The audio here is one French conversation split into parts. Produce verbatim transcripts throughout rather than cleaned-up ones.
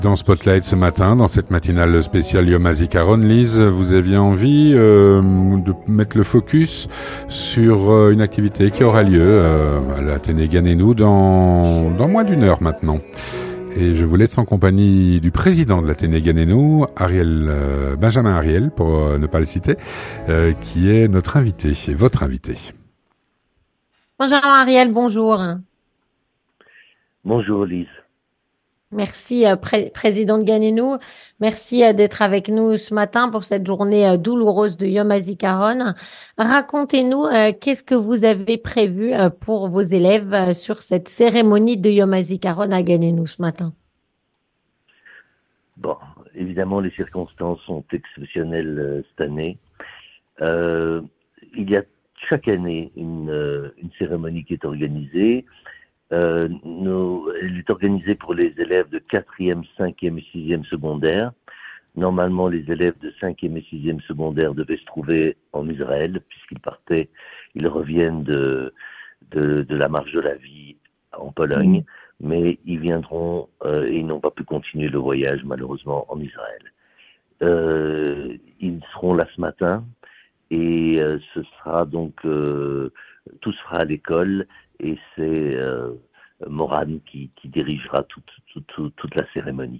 Dans Spotlight ce matin, dans cette matinale spéciale Yom HaZikaron, Lise, vous aviez envie euh, de mettre le focus sur euh, une activité qui aura lieu euh, à l'Athénée Ganennou dans, dans moins d'une heure maintenant. Et je vous laisse en compagnie du président de l'Athénée Ganennou, Ariel, euh, Benjamin Ariel, pour euh, ne pas le citer, euh, qui est notre invité, votre invité. Benjamin Ariel, bonjour. Bonjour Lise. Merci, euh, pré- président de Ganennou. Merci euh, d'être avec nous ce matin pour cette journée euh, douloureuse de Yom HaZikaron. Racontez-nous, euh, qu'est-ce que vous avez prévu euh, pour vos élèves euh, sur cette cérémonie de Yom HaZikaron à Ganennou ce matin? Bon, évidemment, les circonstances sont exceptionnelles euh, cette année. Euh, il y a chaque année une, euh, une cérémonie qui est organisée. Euh, nous, elle est organisée pour les élèves de quatrième, cinquième et sixième secondaire. Normalement, les élèves de cinquième et sixième secondaire devaient se trouver en Israël, puisqu'ils partaient, ils reviennent de, de, de la marche de la vie en Pologne, mmh. mais ils viendront euh, et ils n'ont pas pu continuer le voyage, malheureusement, en Israël. Euh, ils seront là ce matin, et euh, ce sera donc, euh, tout se fera à l'école, et c'est euh, Moran qui, qui dirigera toute, toute, toute, toute la cérémonie.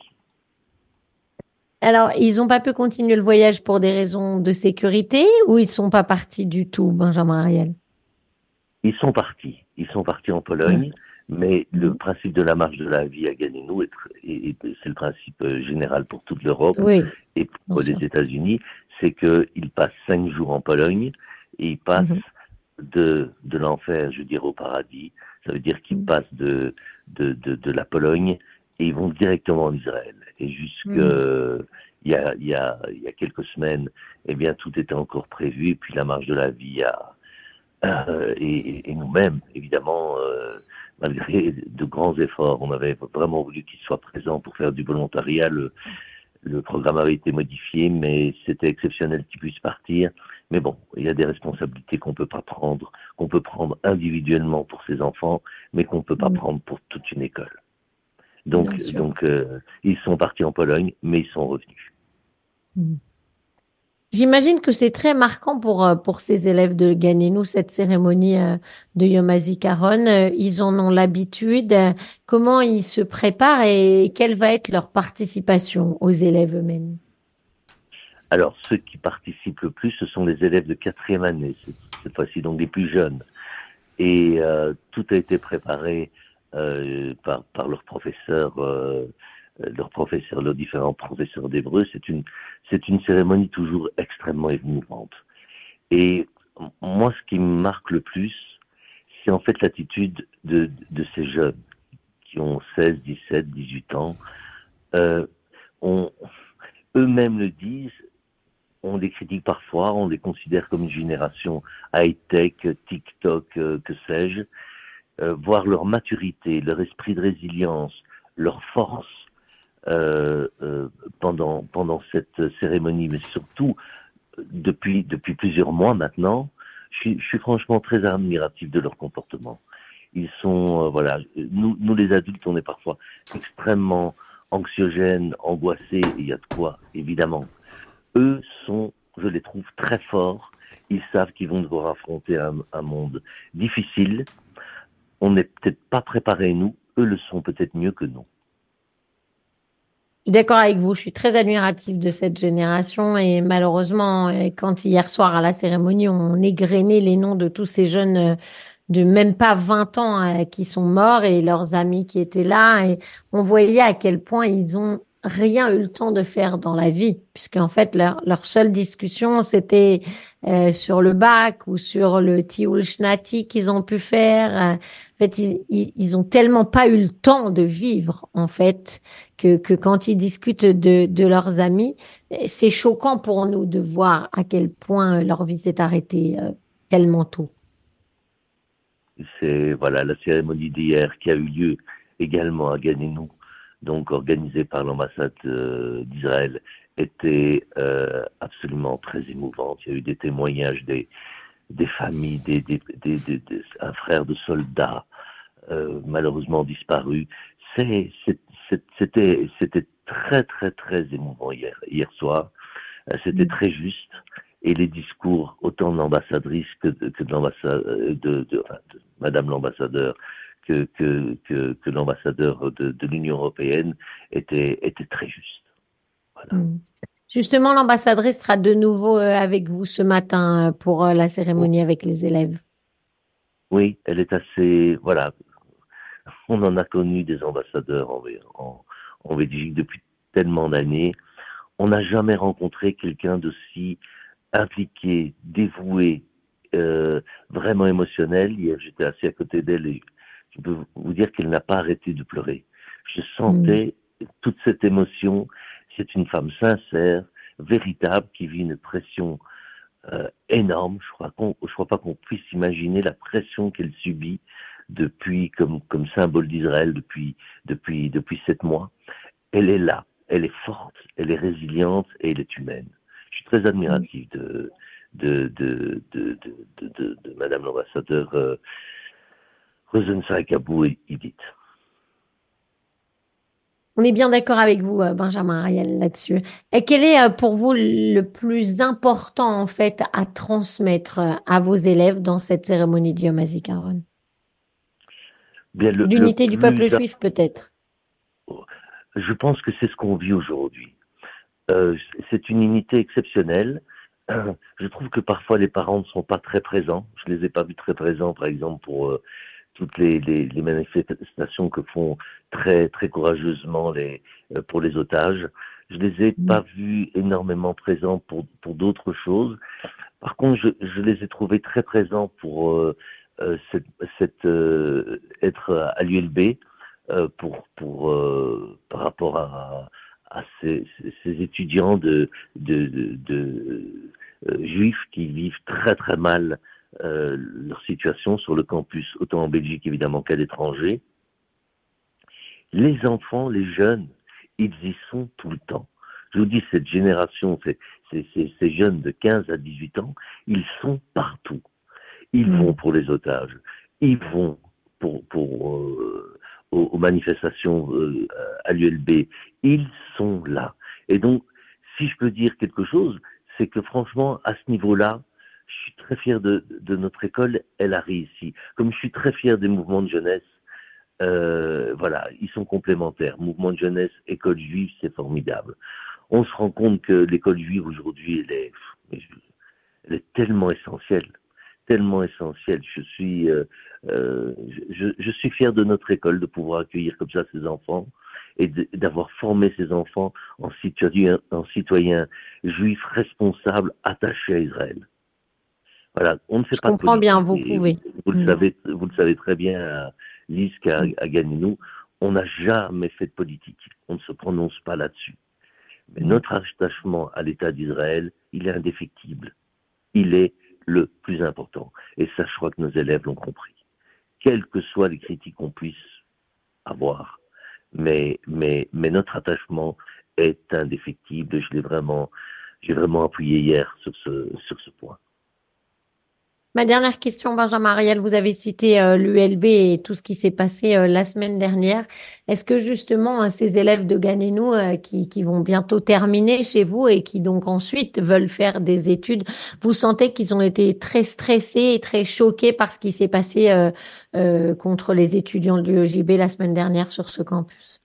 Alors, ils n'ont pas pu continuer le voyage pour des raisons de sécurité ou ils ne sont pas partis du tout, Benjamin Ariel? Ils sont partis. Ils sont partis en Pologne, mmh. mais mmh. le principe de la marche de la vie à Ganennou, est, est, est, c'est le principe général pour toute l'Europe oui, et pour les sûr. États-Unis, c'est qu'ils passent cinq jours en Pologne et ils passent mmh. de, de l'enfer, je veux dire, au paradis. Ça veut dire qu'ils mmh. passent de, de, de, de la Pologne et ils vont directement en Israël. Et jusque mmh. il y a, il y a, il y a quelques semaines, eh bien, tout était encore prévu. Et puis la marche de la vie a, euh, et, et nous-mêmes, évidemment, euh, malgré de grands efforts, on avait vraiment voulu qu'ils soient présents pour faire du volontariat. Le, le programme avait été modifié, mais c'était exceptionnel qu'ils puissent partir. Mais bon, il y a des responsabilités qu'on peut pas prendre, qu'on peut prendre individuellement pour ses enfants, mais qu'on peut pas mmh. prendre pour toute une école. Donc, donc euh, ils sont partis en Pologne, mais ils sont revenus. Mmh. J'imagine que c'est très marquant pour, pour ces élèves de Ganennou, cette cérémonie de Yom HaZikaron. Ils en ont l'habitude. Comment ils se préparent et quelle va être leur participation aux élèves eux-mêmes? Alors, ceux qui participent le plus, ce sont les élèves de quatrième année, cette fois-ci, donc les plus jeunes. Et euh, tout a été préparé euh, par, par leurs professeurs, euh, leurs professeurs, leurs différents professeurs d'hébreu. C'est une, c'est une cérémonie toujours extrêmement émouvante. Et moi, ce qui me marque le plus, c'est en fait l'attitude de, de ces jeunes qui ont seize, dix-sept, dix-huit ans. Euh, on, eux-mêmes le disent. On les critique parfois, on les considère comme une génération high-tech, TikTok, euh, que sais-je. Euh, voir leur maturité, leur esprit de résilience, leur force euh, euh, pendant, pendant cette cérémonie, mais surtout depuis, depuis plusieurs mois maintenant, je suis, je suis franchement très admiratif de leur comportement. Ils sont, euh, voilà, nous, nous les adultes, on est parfois extrêmement anxiogènes, angoissés, et il y a de quoi, évidemment. Eux sont, je les trouve très forts. Ils savent qu'ils vont devoir affronter un, un monde difficile. On n'est peut-être pas préparés, nous. Eux le sont peut-être mieux que nous. Je suis d'accord avec vous. Je suis très admirative de cette génération. Et malheureusement, quand hier soir à la cérémonie, on égrenait les noms de tous ces jeunes de même pas vingt ans qui sont morts et leurs amis qui étaient là. Et on voyait à quel point ils ont rien eu le temps de faire dans la vie, puisqu'en fait, leur, leur seule discussion, c'était euh, sur le bac ou sur le Tioul Shnati qu'ils ont pu faire. En fait, ils, ils, ils ont tellement pas eu le temps de vivre, en fait, que, que quand ils discutent de, de leurs amis, c'est choquant pour nous de voir à quel point leur vie s'est arrêtée euh, tellement tôt. C'est, voilà, la cérémonie d'hier qui a eu lieu également à Ganennou, donc organisée par l'ambassade euh, d'Israël, était euh, absolument très émouvante. Il y a eu des témoignages des, des familles, des, des, des, des, des, un frère de soldat euh, malheureusement disparu. C'est, c'est, c'était, c'était très, très, très émouvant hier, hier soir. C'était très juste. Et les discours, autant de l'ambassadrice que de, que de l'ambassade, de, de, enfin, de Madame l'ambassadeur, que, que, que, que l'ambassadeur de, de l'Union européenne, étaient, étaient très justes. Voilà. Mm. Justement, l'ambassadrice sera de nouveau euh, avec vous ce matin euh, pour euh, la cérémonie avec les élèves. Oui, elle est assez, voilà, on en a connu des ambassadeurs en, en, en Belgique depuis tellement d'années. On n'a jamais rencontré quelqu'un d'aussi impliqué, dévoué, euh, vraiment émotionnel. Hier, j'étais assis à côté d'elle et je peux vous dire qu'elle n'a pas arrêté de pleurer. Je sentais mmh. toute cette émotion. C'est une femme sincère, véritable, qui vit une pression euh, énorme. Je crois qu'on, je crois pas qu'on puisse imaginer la pression qu'elle subit depuis, comme, comme symbole d'Israël depuis, depuis, depuis sept mois. Elle est là. Elle est forte, elle est résiliente et elle est humaine. Je suis très admiratif de, de, de, de, de, de, de, de Madame l'ambassadeur euh, Rosenzweig-Abou et Edith. On est bien d'accord avec vous, euh, Benjamin Ariel, là-dessus. Et quel est euh, pour vous le plus important, en fait, à transmettre euh, à vos élèves dans cette cérémonie de Yom HaZikaron? Bien, le, L'unité le du peuple plus... juif, peut-être. Je pense que c'est ce qu'on vit aujourd'hui. Euh, c'est une unité exceptionnelle. Euh, je trouve que parfois les parents ne sont pas très présents. Je les ai pas vus très présents, par exemple, pour euh, toutes les, les, les manifestations que font très très courageusement les euh, pour les otages. Je les ai mmh. pas vus énormément présents pour pour d'autres choses. Par contre, je, je les ai trouvés très présents pour euh, euh, cette, cette euh, être à l'U L B euh, pour pour euh, par rapport à à ces, ces étudiants de, de, de, de euh, juifs qui vivent très très mal euh, leur situation sur le campus, autant en Belgique évidemment qu'à l'étranger. Les enfants, les jeunes, ils y sont tout le temps. Je vous dis, cette génération, ces, ces, ces, ces jeunes de quinze à dix-huit ans, ils sont partout. Ils mmh. vont pour les otages, ils vont pour, pour euh, aux, aux manifestations euh, à l'U L B, ils sont là. Et donc, si je peux dire quelque chose, c'est que franchement, à ce niveau-là, je suis très fier de, de notre école, elle a réussi. Comme je suis très fier des mouvements de jeunesse, euh, voilà, ils sont complémentaires. Mouvement de jeunesse, école juive, c'est formidable. On se rend compte que l'école juive aujourd'hui, elle est, elle est tellement essentielle. tellement essentiel. Je suis, euh, euh, je, je suis fier de notre école de pouvoir accueillir comme ça ces enfants et de, d'avoir formé ces enfants en citoyens, en citoyens juifs responsables attachés à Israël. Voilà, on ne fait je pas de comprends politique. bien, vous pouvez. Vous, vous, mmh. le savez, vous le savez très bien, Lise, qu'à mmh. à Ganinou, on n'a jamais fait de politique. On ne se prononce pas là-dessus. Mais mmh. notre attachement à l'État d'Israël, il est indéfectible. Il est le plus important. Et ça, je crois que nos élèves l'ont compris. Quelles que soient les critiques qu'on puisse avoir, mais, mais, mais notre attachement est indéfectible. Je l'ai vraiment, j'ai vraiment appuyé hier sur ce, sur ce point. Ma dernière question, Benjamin Ariel, vous avez cité euh, l'U L B et tout ce qui s'est passé euh, la semaine dernière. Est-ce que justement euh, ces élèves de Ganinou euh, qui, qui vont bientôt terminer chez vous et qui donc ensuite veulent faire des études, vous sentez qu'ils ont été très stressés et très choqués par ce qui s'est passé euh, euh, contre les étudiants de l'U E J B la semaine dernière sur ce campus?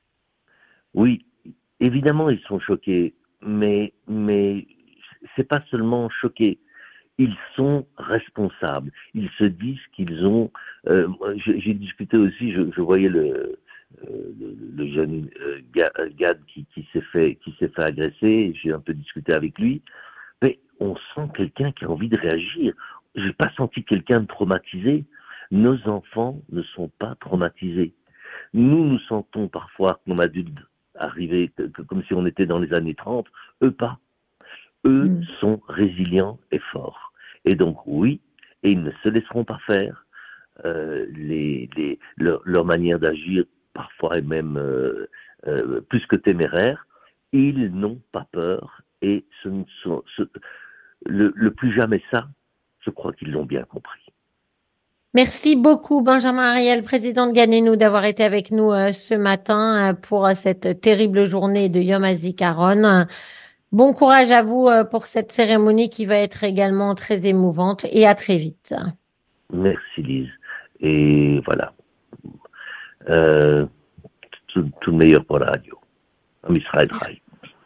Oui, évidemment ils sont choqués, mais, mais c'est pas seulement choqués. Ils sont responsables. Ils se disent qu'ils ont. Euh, j'ai, j'ai discuté aussi. Je, je voyais le, euh, le, le jeune euh, Gad qui, qui s'est fait qui s'est fait agresser. J'ai un peu discuté avec lui. Mais on sent quelqu'un qui a envie de réagir. J'ai pas senti quelqu'un de traumatisé. Nos enfants ne sont pas traumatisés. Nous nous sentons parfois comme adultes arrivés comme si on était dans les années trente. Eux pas. Eux mmh. sont résilients et forts. Et donc, oui, et ils ne se laisseront pas faire. Euh, les, les, leur, leur manière d'agir, parfois est même euh, euh, plus que téméraire. Ils n'ont pas peur. Et ce ne sont, ce, le, le plus jamais ça, je crois qu'ils l'ont bien compris. Merci beaucoup, Benjamin Ariel, président de Ganenou, d'avoir été avec nous euh, ce matin euh, pour euh, cette terrible journée de Yom HaZikaron. Bon courage à vous euh, pour cette cérémonie qui va être également très émouvante et à très vite. Merci Lise. Et voilà. Euh, tout, tout le meilleur pour la radio. Am Israël Chai.